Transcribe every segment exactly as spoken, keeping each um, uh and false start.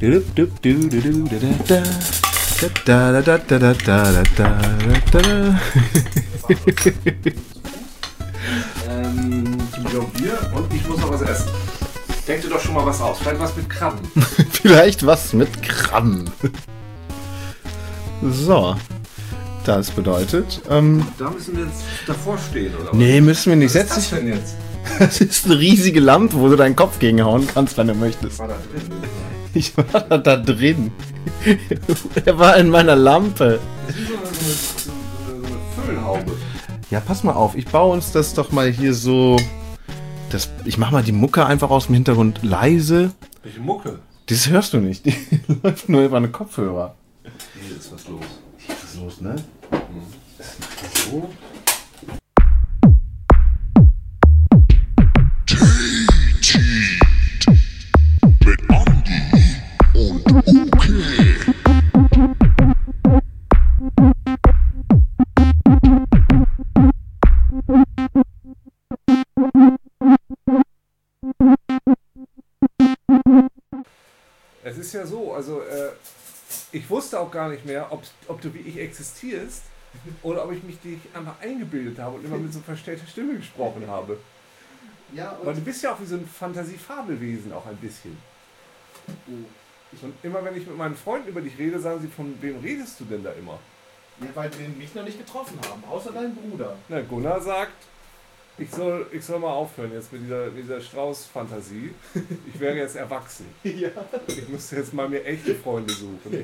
Ähm, Bier und ich muss noch was essen. Denk dir doch schon mal was aus. Vielleicht was mit Krabben. Vielleicht was mit Krabben. So. Das bedeutet... Ähm, da müssen wir jetzt davor stehen, oder was? Nee, müssen wir nicht. Was ist Setz das dich. denn jetzt? Das ist eine riesige Lampe, wo du deinen Kopf gegenhauen kannst, wenn du möchtest. War da drin? Ich war da drin. Er war in meiner Lampe. Das ist wie so eine, so eine, so eine, so eine Füllhaube. Ja, pass mal auf. Ich baue uns das doch mal hier so... Das, ich mach mal die Mucke einfach aus dem Hintergrund leise. Welche Mucke? Das hörst du nicht. Die läuft nur über eine Kopfhörer. Hier ist was los. Hier ist was los, ne? Mhm. Das macht das so. Es ist ja so, also äh, ich wusste auch gar nicht mehr, ob, ob du wie ich existierst oder ob ich mich dich einfach eingebildet habe und immer mit so verstellter Stimme gesprochen habe. Ja, Weil du bist ja auch wie so ein Fantasiefabelwesen auch ein bisschen. Und immer wenn ich mit meinen Freunden über dich rede, sagen sie, von wem redest du denn da immer? Ja, weil wir mich noch nicht getroffen haben, außer dein Bruder. Na, Gunnar sagt, ich soll, ich soll mal aufhören jetzt mit dieser, mit dieser Strauß-Fantasie. Ich wäre jetzt erwachsen. Ja. Ich müsste jetzt mal mir echte Freunde suchen.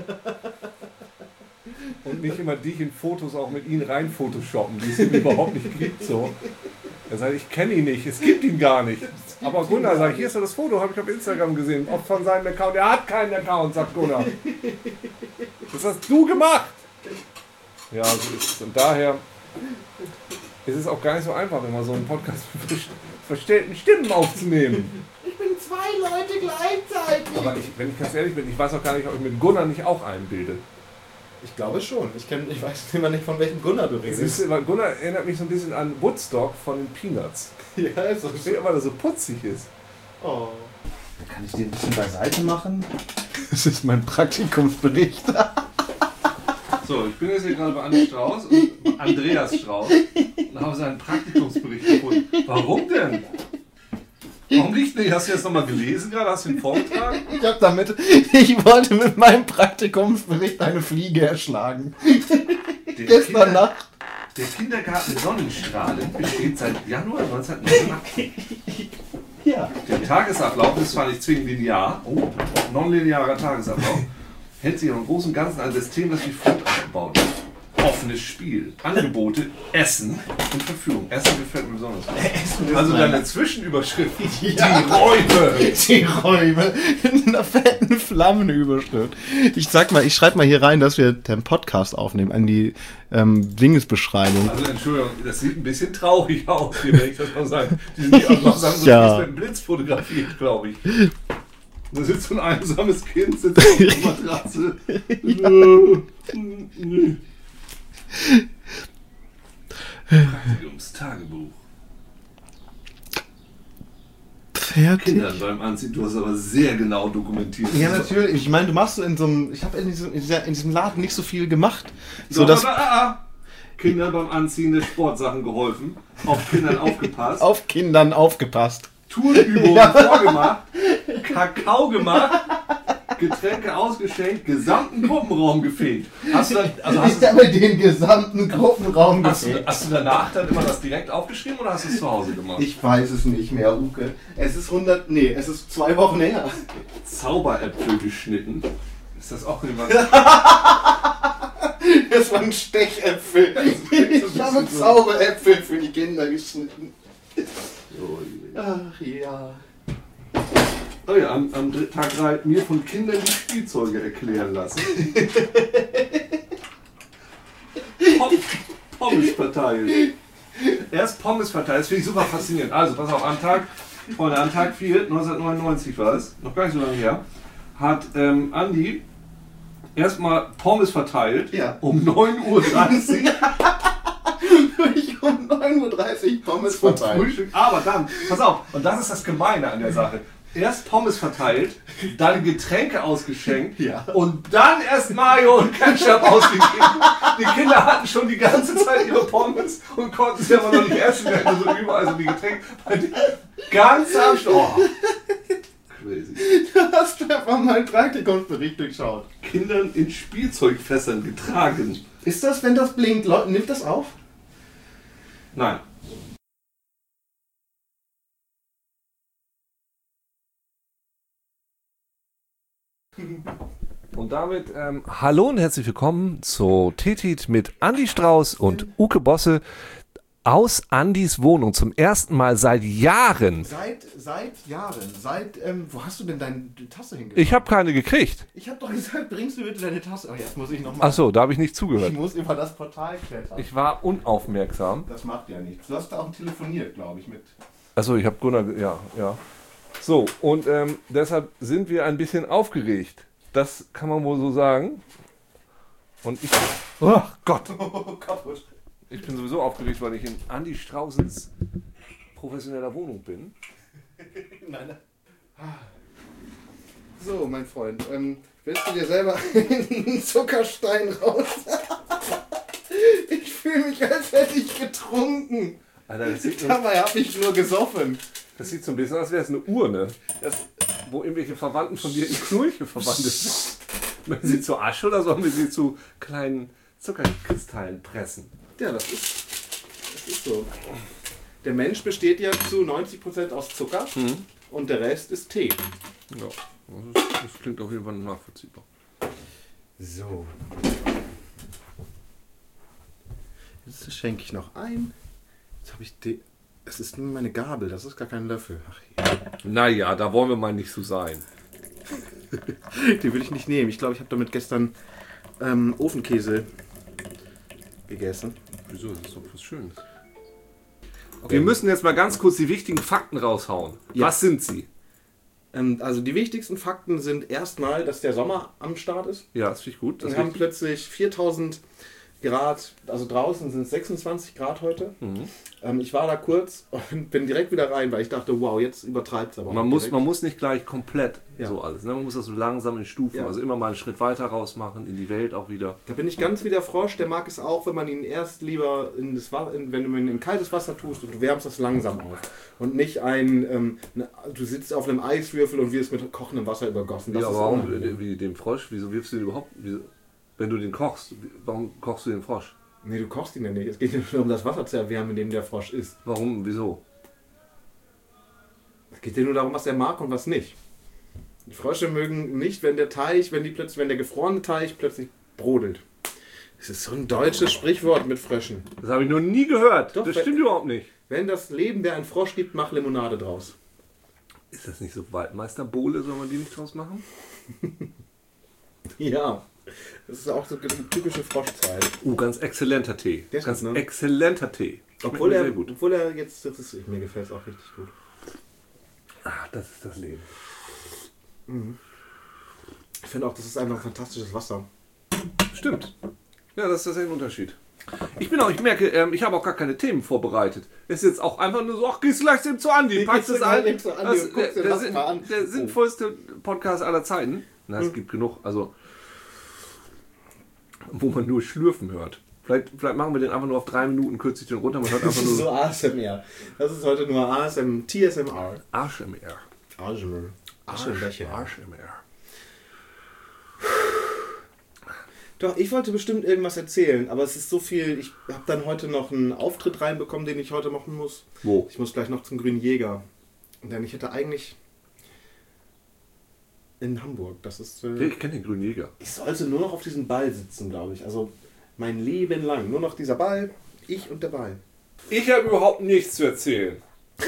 Und nicht immer dich in Fotos auch mit ihnen rein photoshoppen, die es ihm überhaupt nicht gibt. So. Er sagt, ich kenne ihn nicht, es gibt ihn gar nicht. Aber Gunnar sagt, hier ist das Foto, habe ich auf Instagram gesehen, auch von seinem Account. Er hat keinen Account, sagt Gunnar. Das hast du gemacht. Ja, so ist es. Und daher ist es auch gar nicht so einfach, immer so einen Podcast mit verstellten Stimmen aufzunehmen. Ich bin zwei Leute gleichzeitig. Aber ich, wenn ich ganz ehrlich bin, ich weiß auch gar nicht, ob ich mit Gunnar nicht auch einbilde. Ich glaube schon. Ich, kenn, ich weiß immer nicht, von welchem Gunnar du redest. Siehst du, weil Gunnar erinnert mich so ein bisschen an Woodstock von den Peanuts. Ja, ist so. Ich sehe, weil er so putzig ist. Oh. Kann ich den ein bisschen beiseite machen? Das ist mein Praktikumsbericht. So, ich bin jetzt hier gerade bei Anne Strauß und Andreas Strauß und habe seinen Praktikumsbericht gefunden. Warum denn? Warum nicht? Nee, hast du jetzt nochmal gelesen gerade? Hast du ihn vorgetragen? Ich hab damit, ich wollte mit meinem Praktikumsbericht eine Fliege erschlagen. Der Gestern Kinder, Nacht. Der Kindergarten Sonnenstrahlen besteht seit Januar neunzehnhundertneunundachtzig. Ja. Der Tagesablauf ist zwar nicht zwingend linear, oh, nonlinearer Tagesablauf, hält sich im Großen und Ganzen ein System, das wie folgt aufgebaut ist. Offenes Spiel, Angebote, Essen und Verfügung. Essen gefällt mir besonders gut. Essen Also meine- deine Zwischenüberschrift, Ja. die Räume. Die Räume in einer fetten Flammenüberschrift. Ich sag mal, ich schreibe mal hier rein, dass wir den Podcast aufnehmen, an die ähm, Dingesbeschreibung. Also Entschuldigung, das sieht ein bisschen traurig aus, hier, wenn ich das mal sagen. Die sind die auch noch sagen, so Ja. mit dem Blitz fotografiert, glaube ich. Da sitzt so ein einsames Kind, sitzt auf der Matratze. Praktikumstagebuch. Fertig? Kindern beim Anziehen, du hast aber sehr genau dokumentiert. Ja, natürlich. Ich meine, du machst so in so einem, ich habe in diesem, in, dieser, in diesem Laden nicht so viel gemacht. So, So, dass aber, ah, ah. Kindern beim Anziehen der Sportsachen geholfen, auf Kindern aufgepasst, auf Kindern aufgepasst. Turnübungen vorgemacht, Kakao gemacht, Getränke ausgeschenkt, gesamten Gruppenraum gefegt. Hast du, dann, also hast, Ich habe den gesamten Gruppenraum du, hast, du, gefegt. hast du danach dann immer das direkt aufgeschrieben oder hast du es zu Hause gemacht? Ich weiß es nicht mehr, Uke. Es ist hundert, nee, es ist zwei Wochen her. Zauberäpfel geschnitten. Ist das auch jemand? Das waren Stechäpfel. Ich habe Zauberäpfel für die Kinder geschnitten. Ach ja. Oh ja, am, am dritten Tag halt mir von Kindern die Spielzeuge erklären lassen. Pom Pommes verteilt. Erst Pommes verteilt, das finde ich super faszinierend. Also, pass auf, am Tag, Freunde, am Tag vier, neunzehnhundertneunundneunzig war es, noch gar nicht so lange her, hat ähm, Andi erstmal Pommes verteilt, Ja. um neun Uhr dreißig. Ich um neun Uhr dreißig Pommes verteilt. Frühstück. Aber dann, pass auf, und das ist das Gemeine an der Sache. erst Pommes verteilt, dann Getränke ausgeschenkt Ja. und dann erst Mayo und Ketchup ausgegeben. Die Kinder hatten schon die ganze Zeit ihre Pommes und konnten sie aber noch nicht essen, wenn so überall so die Getränke. Ganz am Schluss. Oh. Crazy. Du hast einfach mal einen Praktikumsbericht durchschaut. Kindern in Spielzeugfässern getragen. Ist das, wenn das blinkt, Leute, nimmt das auf? Nein. Und damit ähm, hallo und herzlich willkommen zu Tetit mit Andi Strauß und Uke Bosse aus Andis Wohnung zum ersten Mal seit Jahren. Seit, seit Jahren. Seit, ähm, wo hast du denn deine Tasse hingebracht? Ich habe keine gekriegt. Ich habe doch gesagt, bringst du bitte deine Tasse. Oh, jetzt muss ich nochmal. Achso, da habe ich nicht Ich zugehört. muss über das Portal klettern. Ich war unaufmerksam. Das macht ja nichts. Du hast da auch telefoniert, glaube ich, mit. Achso, ich habe Gunnar, ge- ja, ja. So, und ähm, deshalb sind wir ein bisschen aufgeregt. Das kann man wohl so sagen. Und ich, oh Gott, Oh, kaputt. ich bin sowieso aufgeregt, weil ich in Andi Straußens professioneller Wohnung bin. Nein, nein. So, mein Freund, ähm, willst du dir selber einen Zuckerstein raus? Ich fühle mich, als hätte ich getrunken. Alter, das sieht, Dabei habe ich nur gesoffen. das sieht so ein bisschen aus, als wäre es eine Urne, das, wo irgendwelche Verwandten von dir in Knurche verwandelt sind. Möchten sie zu Asche oder sollen wir sie zu kleinen Zuckerkristallen pressen? Ja, das ist, das ist so. Der Mensch besteht ja zu neunzig Prozent aus Zucker und der Rest ist Tee. Ja, das, ist, das klingt auf jeden Fall nachvollziehbar. So. Jetzt schenke ich noch ein. Jetzt habe ich die. Es ist nur meine Gabel, das ist gar kein Löffel. Ach ja. Naja, da wollen wir mal nicht so sein. Die will ich nicht nehmen. Ich glaube, ich habe damit gestern ähm, Ofenkäse gegessen. Wieso? Das ist doch was Schönes. Wir müssen jetzt mal ganz kurz die wichtigen Fakten raushauen. Ja. Was sind sie? Ähm, also die wichtigsten Fakten sind erstmal, dass der Sommer am Start ist. Ja, das finde ich gut. Das Wir haben richtig. plötzlich viertausend Grad, also draußen sind es sechsundzwanzig Grad heute. Mhm. Ähm, ich war da kurz und bin direkt wieder rein, weil ich dachte, wow, jetzt übertreibt es aber. Man auch muss, direkt. man muss nicht gleich komplett Ja. so alles. Ne? Man muss das so langsam in Stufen, Ja. also immer mal einen Schritt weiter rausmachen, in die Welt auch wieder. Da bin ich ganz wie der Frosch, der mag es auch, wenn man ihn erst lieber in das Wasser, in, wenn du ihn in kaltes Wasser tust und du wärmst das langsam auf. Und nicht ein, ähm, ne, du sitzt auf einem Eiswürfel und wirst mit kochendem Wasser übergossen. Das Ja, ist aber warum, unangenehm. wie dem Frosch, wieso wirfst du den überhaupt, wieso, wenn du den kochst, warum kochst du den Frosch? Nee, du kochst ihn ja nicht. Es geht ja nur um das Wasser zu erwärmen, in dem der Frosch ist. Warum, wieso? Es geht ja nur darum, was er mag und was nicht. Die Frösche mögen nicht, wenn der Teich, wenn die plötzlich, wenn der gefrorene Teich plötzlich brodelt. Das ist so ein deutsches Sprichwort mit Fröschen. Das habe ich noch nie gehört. Doch, das weil- stimmt überhaupt nicht. Wenn das Leben dir ein Frosch gibt, mach Limonade draus. Ist das nicht so Waldmeisterbohle, soll man die nicht draus machen? Ja. Das ist auch so eine typische Froschzeit. Uh, ganz exzellenter Tee. Der ist Ganz gut, ne? exzellenter Tee. Schmeckt Obwohl mir er, sehr gut. obwohl er jetzt, das ist, mir gefällt es auch richtig gut. Ah, das ist das Leben. Ich finde auch, das ist einfach fantastisches Wasser. Stimmt. Ja, das ist tatsächlich ein Unterschied. Ich bin auch, ich merke, ähm, ich habe auch gar keine Themen vorbereitet. Es ist jetzt auch einfach nur so, ach, gehst du gleich eben zu Andi, packst gehst es du ein. gleich zu Andi Das- und guckst dir der, das der, mal an. der Oh. sinnvollste Podcast aller Zeiten. Na, es gibt genug, also wo man nur Schlürfen hört. Vielleicht, vielleicht machen wir den einfach nur auf drei Minuten, kürze ich den runter, man hört Das einfach ist nur so A S M R. Das ist heute nur A S M, T S M R. Arsch im R. Arsch im R. Arsch im Becher. Arsch im R. Doch, ich wollte bestimmt irgendwas erzählen, aber es ist so viel. Ich habe dann heute noch einen Auftritt reinbekommen, den ich heute machen muss. Wo? Ich muss gleich noch zum Grünen Jäger. Und dann ich hätte eigentlich in Hamburg. Das ist. Ja, Äh, ich kenne den Grünen Jäger. ich sollte nur noch auf diesem Ball sitzen, glaube ich. Also mein Leben lang. Nur noch dieser Ball, ich und der Ball. Ich habe überhaupt nichts zu erzählen.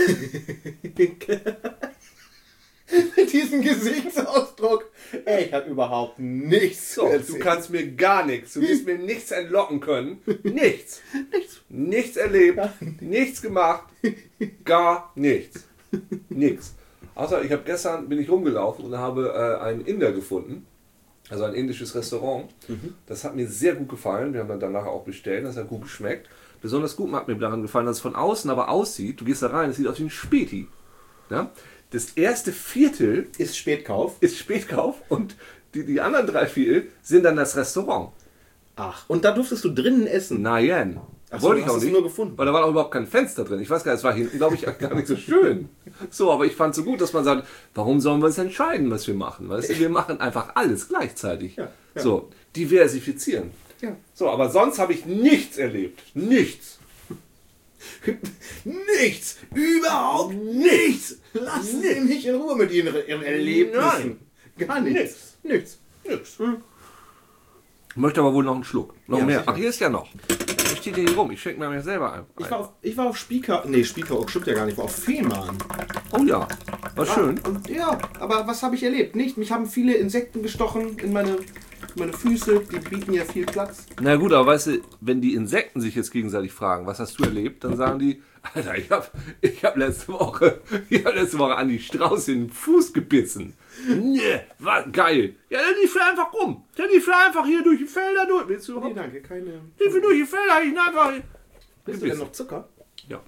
Mit diesem Gesichtsausdruck. Ey, ich habe überhaupt nichts So, du kannst mir gar nichts, du wirst mir nichts entlocken können. Nichts. nichts. Nichts erlebt, nichts gemacht, gar nichts. Nichts. Außer ich habe gestern, bin ich rumgelaufen und habe äh, einen Inder gefunden, also ein indisches Restaurant. Das hat mir sehr gut gefallen, wir haben dann danach auch bestellt, das hat gut geschmeckt. Besonders gut hat mir daran gefallen, dass es von außen aber aussieht, du gehst da rein, es sieht aus wie ein Späti. Ja? das erste Viertel Ist Spätkauf. ist Spätkauf und die, die anderen drei Viertel sind dann das Restaurant. Ach, und da durftest du drinnen essen. Nein. Ach so, Wollte du ich auch hast es nicht, nur gefunden. weil da war auch überhaupt kein Fenster drin. Ich weiß gar nicht, es war hinten, glaube ich, gar nicht so schön. So, aber ich fand es so gut, dass man sagt, warum sollen wir uns entscheiden, was wir machen? Weißt du, wir machen einfach alles gleichzeitig. Ja, ja. So, diversifizieren. Ja. So, aber sonst habe ich nichts erlebt. Nichts. Nichts! Überhaupt nichts! Lassen Sie mich in Ruhe mit Ihren, Ihren Erlebnissen. Gar nichts. Nichts. Nix. Ich möchte aber wohl noch einen Schluck. Noch Ja, mehr. sicher. Ach, hier ist ja noch. Ich stehe hier rum. Ich schenke mir selber ein. Ich war auf, ich war auf Spieker. Nee, Spieker, oh, stimmt ja gar nicht. Ich war auf Fehmarn. Oh ja, war schön. Und, ja, aber was habe ich erlebt? Nicht. Mich haben viele Insekten gestochen in meine, meine Füße. Die bieten ja viel Platz. Na gut, aber weißt du, wenn die Insekten sich jetzt gegenseitig fragen, was hast du erlebt, dann sagen die, Alter, ich hab, ich hab letzte Woche, ich hab letzte Woche an die Strauß in den Fuß gebissen. Nee, war geil. Ja, dann lief er einfach rum. Dann lief er einfach hier durch die Felder durch. Willst du Nee, überhaupt? danke, keine. Lief er durch die Felder, ich ihn einfach. Bist du denn noch Zucker? Ja.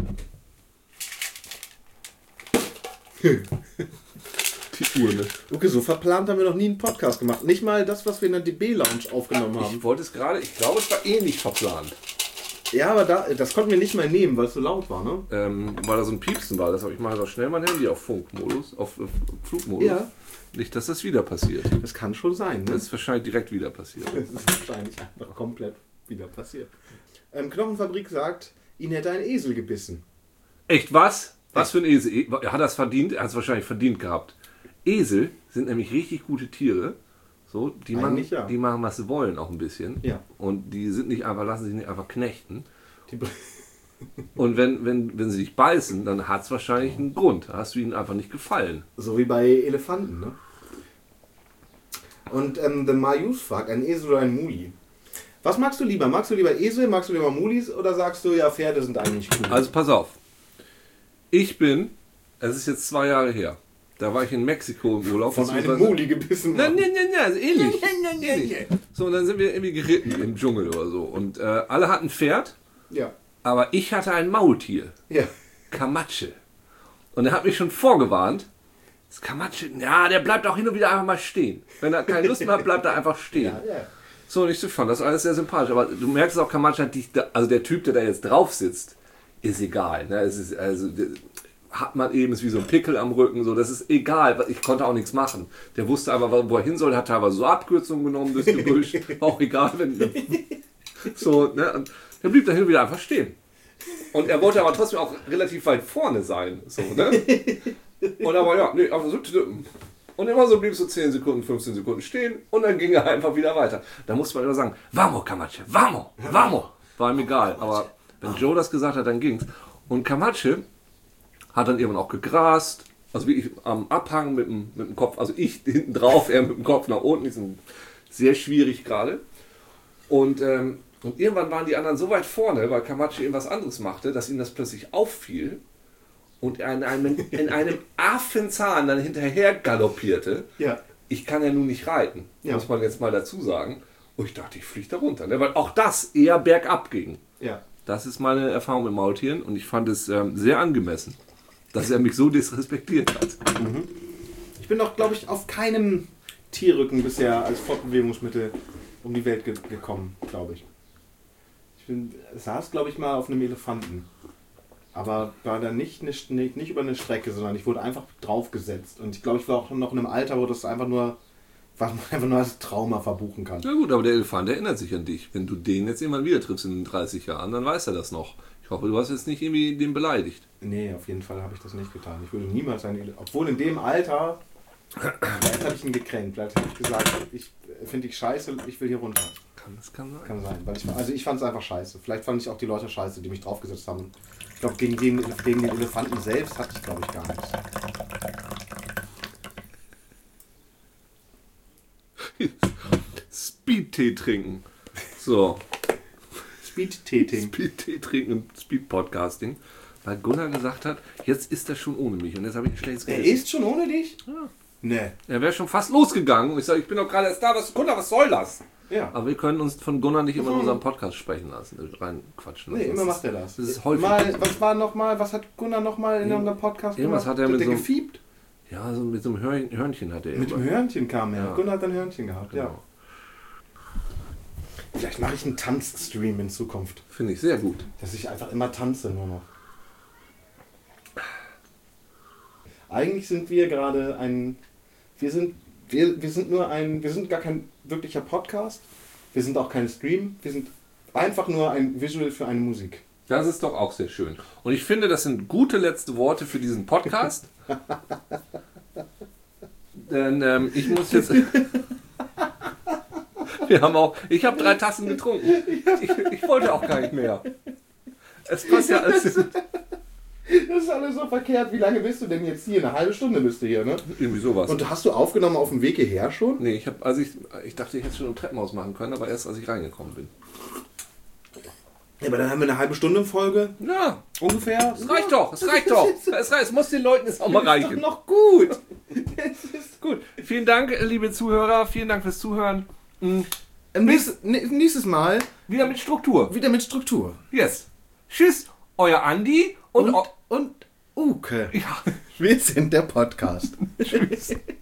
Die Uhr, ne? Okay, so verplant haben wir noch nie einen Podcast gemacht. Nicht mal das, was wir in der D B-Lounge aufgenommen haben. Ich wollte es gerade, ich glaube, es war eh nicht verplant. Ja, aber da, das konnten wir nicht mal nehmen, weil es so laut war, ne? Ähm, weil da so ein Piepsen war. Deshalb ich mache doch schnell mein Handy auf Funkmodus, auf, auf Flugmodus. Ja. Nicht, dass das wieder passiert. Das kann schon sein, ne? Das ist wahrscheinlich direkt wieder passiert. Das ist wahrscheinlich einfach komplett wieder passiert. Ähm, Knochenfabrik sagt, ihn hätte ein Esel gebissen. Echt, was? Was für ein Esel? E- Hat er es verdient? Er hat es wahrscheinlich verdient gehabt. Esel sind nämlich richtig gute Tiere. So, die, machen, Eigentlich ja. die machen, was sie wollen, auch ein bisschen. Ja. Und die sind nicht einfach, lassen sich nicht einfach knechten. Die Und wenn, wenn, wenn sie dich beißen, dann hat es wahrscheinlich einen Grund. Da hast du ihnen einfach nicht gefallen. So wie bei Elefanten, ne? Und ähm, The Mayus fragt, ein Esel oder ein Muli? Was magst du lieber? Magst du lieber Esel, magst du lieber Mulis oder sagst du, ja, Pferde sind eigentlich cool? Also pass auf. Ich bin, es ist jetzt zwei Jahre her, da war ich in Mexiko im Urlaub. Von einem beziehungsweise- Muli gebissen Nein, worden. nein, nein, nein, also ähnlich. ähnlich. So, und dann sind wir irgendwie geritten im Dschungel oder so. Und äh, alle hatten ein Pferd, Ja. aber ich hatte ein Maultier. Ja. Kamatsche. Und er hat mich schon vorgewarnt. Das Kamatsche, ja, der bleibt auch hin und wieder einfach mal stehen. Wenn er keine Lust mehr hat, bleibt er einfach stehen. Ja, ja. So, und ich fand das alles sehr sympathisch. Aber du merkst auch, Kamatsche hat dich, da, also der Typ, der da jetzt drauf sitzt, ist egal. Ne? Es ist, also, hat man eben, ist wie so ein Pickel am Rücken, so, das ist egal. Ich konnte auch nichts machen. Der wusste einfach, wo er hin soll, hat teilweise so Abkürzungen genommen durchs Gebüsch. Auch egal, wenn. So, ne? Und der blieb da hin und wieder einfach stehen. Und er wollte aber trotzdem auch relativ weit vorne sein. So, ne? Und aber ja, nee, aber so. Und immer so blieb so zehn Sekunden, fünfzehn Sekunden stehen und dann ging er einfach wieder weiter. Da musste man immer sagen, vamos Camache, vamos, vamos. War ihm egal. Aber wenn Joe das gesagt hat, dann ging's. Und Camache hat dann irgendwann auch gegrast. Also wie ich am Abhang mit dem, mit dem Kopf, also ich hinten drauf, er mit dem Kopf nach unten. Die sind sehr schwierig gerade. Und, ähm, und irgendwann waren die anderen so weit vorne, weil Camache irgendwas anderes machte, dass ihm das plötzlich auffiel. Und er in einem, in einem Affenzahn dann hinterher galoppierte. Ja. Ich kann ja nun nicht reiten, Ja. muss man jetzt mal dazu sagen. Und ich dachte, ich fliege da runter. Ne? Weil auch das eher bergab ging. Ja. Das ist meine Erfahrung mit Maultieren und ich fand es ähm, sehr angemessen, dass er mich so disrespektiert hat. Ich bin doch, glaube ich, auf keinem Tierrücken bisher als Fortbewegungsmittel um die Welt ge gekommen, glaube ich. Ich bin, saß, glaube ich, mal auf einem Elefanten. Aber war da nicht, nicht, nicht über eine Strecke, sondern ich wurde einfach draufgesetzt. Und ich glaube, ich war auch noch in einem Alter, wo das einfach nur, was man einfach nur als Trauma verbuchen kann. Na gut, aber der Elefant erinnert sich an dich. Wenn du den jetzt irgendwann wieder triffst in den dreißig Jahren, dann weiß er das noch. Ich hoffe, du hast jetzt nicht irgendwie den beleidigt. Nee, auf jeden Fall habe ich das nicht getan. Ich würde niemals einen Elefant. Obwohl in dem Alter, vielleicht habe ich ihn gekränkt. Vielleicht habe ich gesagt, ich finde ich scheiße, ich will hier runter. Kann, das kann sein. Kann sein. Weil ich, also ich fand es einfach scheiße. Vielleicht fand ich auch die Leute scheiße, die mich draufgesetzt haben. Ich glaube, gegen den, gegen den Elefanten selbst hatte ich, glaube ich, gar nichts. Speed-Tee trinken. So. Speed-Tating. Speed-Tee trinken und Speed-Podcasting. Weil Gunnar gesagt hat, jetzt ist er schon ohne mich. Und jetzt habe ich ein schlechtes Er Gewissen. ist schon ohne dich? Ja. Nee. Er wäre schon fast losgegangen. Und ich sage, ich bin doch gerade erst da. Was, Gunnar, was soll das? Ja. Aber wir können uns von Gunnar nicht immer in unserem Podcast sprechen lassen, reinquatschen lassen. Nee, immer macht er das. Das ist häufig. Mal, was war noch mal, was hat Gunnar noch mal in Ja. unserem Podcast Irgendwas gemacht? hat er mit der so- gefiebt? Ja, so mit so einem Hörn- Hörnchen hat er Mit immer. dem Hörnchen kam er. Ja. Gunnar hat ein Hörnchen gehabt, ja. Genau. Vielleicht mache ich einen Tanzstream in Zukunft. Finde ich sehr gut. Dass ich einfach immer tanze nur noch. Eigentlich sind wir gerade ein... Wir sind, wir, wir sind nur ein... Wir sind gar kein wirklicher Podcast. Wir sind auch kein Stream. Wir sind einfach nur ein Visual für eine Musik. Das ist doch auch sehr schön. Und ich finde, das sind gute letzte Worte für diesen Podcast. Denn ähm, ich muss jetzt... Wir haben auch... Ich habe drei Tassen getrunken. Ich, ich wollte auch gar nicht mehr. Es passt ja alles... Das ist alles so verkehrt. Wie lange bist du denn jetzt hier? Eine halbe Stunde bist du hier, ne? Irgendwie sowas. Und hast du aufgenommen auf dem Weg hierher schon? Nee, ich habe, also ich, ich dachte, ich hätte schon im Treppenhaus machen können, aber erst als ich reingekommen bin. Ja, aber dann haben wir eine halbe Stunde Folge. Ja, Ungefähr. es reicht doch, es reicht doch. Es, reicht, es muss den Leuten jetzt auch mal Das ist doch reichen. noch gut. Es ist gut. Vielen Dank, liebe Zuhörer, vielen Dank fürs Zuhören. Mhm. Nächstes, nächstes Mal Wieder mit Struktur. wieder mit Struktur. Yes. Tschüss, euer Andi und... Und, und und Uke. ja. Wir sind der Podcast. Tschüss.